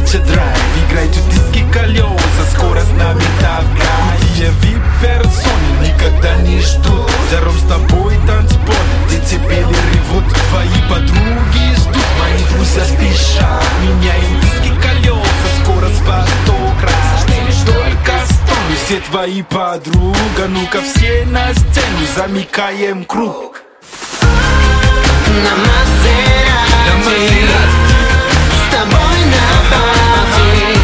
Включите драйв, играйте в диски колеса, скоро с нами давай. Крутые вип-персоны никогда не ждут. Даром с тобой танцпол, децибели ревут. Твои подруги ждут, мои друзья спешат. Меняем диски колеса, скоро с вас 100 раз. Только стоны, все твои подруга. Ну-ка все на сцену, замыкаем круг. На Мазерати, с тобой на пати.